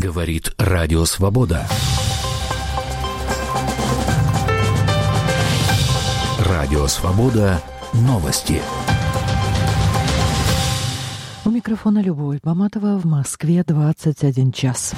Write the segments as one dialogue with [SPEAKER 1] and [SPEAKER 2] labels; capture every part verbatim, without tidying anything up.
[SPEAKER 1] Говорит Радио Свобода. Радио Свобода. Новости.
[SPEAKER 2] У микрофона Любовь Баматова. В Москве двадцать один час.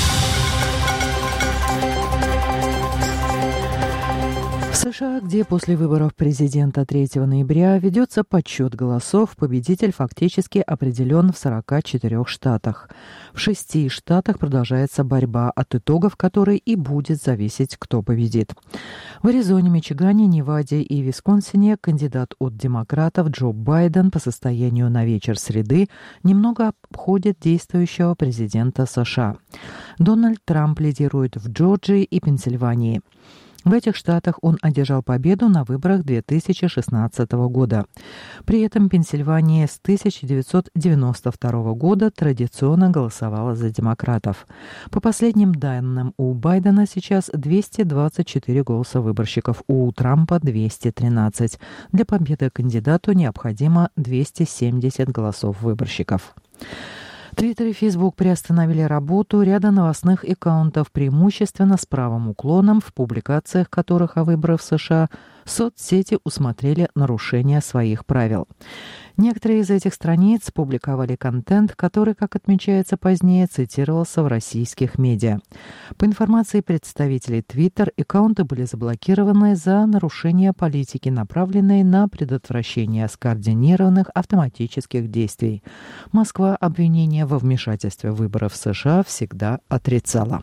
[SPEAKER 2] В США, где после выборов президента третьего ноября ведется подсчет голосов, победитель фактически определен в сорока четырёх штатах. В шести штатах продолжается борьба, от итогов которой и будет зависеть, кто победит. В Аризоне, Мичигане, Неваде и Висконсине кандидат от демократов Джо Байден по состоянию на вечер среды немного обходит действующего президента США. Дональд Трамп лидирует в Джорджии и Пенсильвании. В этих штатах он одержал победу на выборах две тысячи шестнадцатого года. При этом Пенсильвания с тысяча девятьсот девяносто второго года традиционно голосовала за демократов. По последним данным, у Байдена сейчас двести двадцать четыре голоса выборщиков, у Трампа двести тринадцать. Для победы кандидату необходимо двести семьдесят голосов выборщиков. Твиттер и Фейсбук приостановили работу ряда новостных аккаунтов, преимущественно с правым уклоном, в публикациях которых о выборах в США соцсети усмотрели нарушение своих правил. Некоторые из этих страниц публиковали контент, который, как отмечается позднее, цитировался в российских медиа. По информации представителей Twitter, аккаунты были заблокированы за нарушение политики, направленной на предотвращение скоординированных автоматических действий. Москва обвинения во вмешательстве в выборы в США всегда отрицала.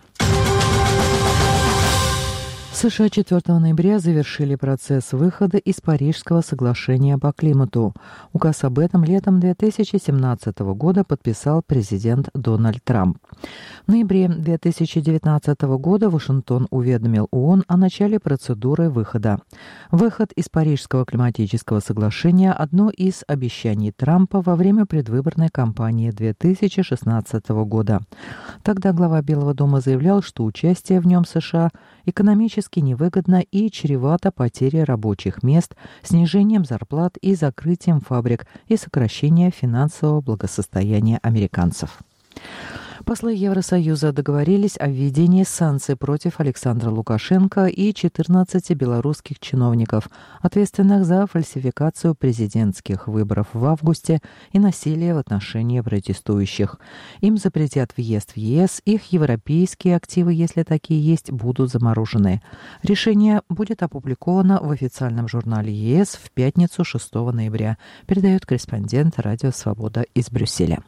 [SPEAKER 2] США четвёртого ноября завершили процесс выхода из Парижского соглашения по климату. Указ об этом летом две тысячи семнадцатого года подписал президент Дональд Трамп. В ноябре две тысячи девятнадцатого года Вашингтон уведомил ООН о начале процедуры выхода. Выход из Парижского климатического соглашения – одно из обещаний Трампа во время предвыборной кампании две тысячи шестнадцатого года. Тогда глава Белого дома заявлял, что участие в нем США экономически невыгодно и чревато потерей рабочих мест, снижением зарплат и закрытием фабрик и сокращением финансового благосостояния американцев. Послы Евросоюза договорились о введении санкций против Александра Лукашенко и четырнадцати белорусских чиновников, ответственных за фальсификацию президентских выборов в августе и насилие в отношении протестующих. Им запретят въезд в ЕС, их европейские активы, если такие есть, будут заморожены. Решение будет опубликовано в официальном журнале ЕС в пятницу шестого ноября, передает корреспондент Радио Свобода из Брюсселя.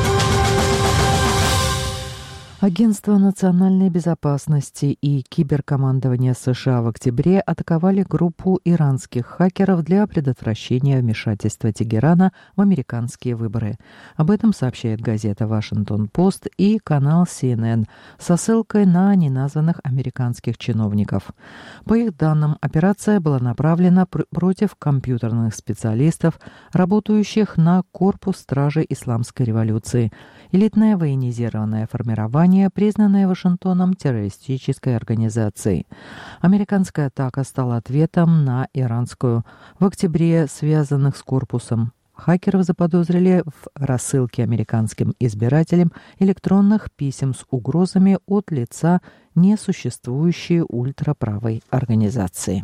[SPEAKER 2] Агентство национальной безопасности и киберкомандование США в октябре атаковали группу иранских хакеров для предотвращения вмешательства Тегерана в американские выборы. Об этом сообщает газета «Вашингтон-Пост» и канал си эн эн со ссылкой на неназванных американских чиновников. По их данным, операция была направлена пр- против компьютерных специалистов, работающих на корпус стражи исламской революции, элитное военизированное формирование, признанная Вашингтоном террористической организацией. Американская атака стала ответом на иранскую. В октябре связанных с корпусом хакеров заподозрили в рассылке американским избирателям электронных писем с угрозами от лица несуществующей ультраправой организации.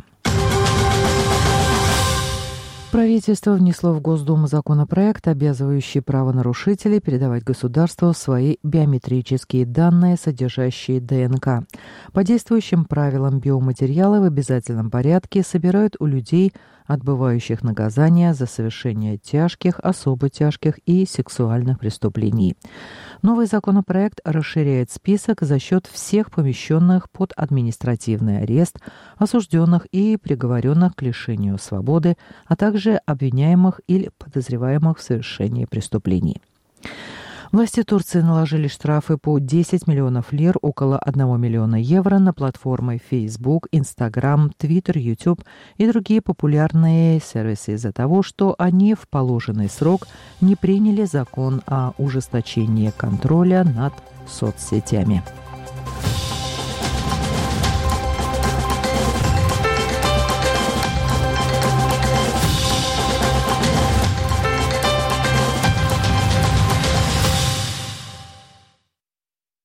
[SPEAKER 2] Правительство внесло в Госдуму законопроект, обязывающий правонарушителей передавать государству свои биометрические данные, содержащие ДНК. По действующим правилам биоматериалы в обязательном порядке собирают у людей, отбывающих наказание за совершение тяжких, особо тяжких и сексуальных преступлений. Новый законопроект расширяет список за счет всех помещенных под административный арест, осужденных и приговоренных к лишению свободы, а также обвиняемых или подозреваемых в совершении преступлений. Власти Турции наложили штрафы по десять миллионов лир, около одного миллиона евро, на платформы Facebook, Instagram, Twitter, YouTube и другие популярные сервисы из-за того, что они в положенный срок не приняли закон о ужесточении контроля над соцсетями.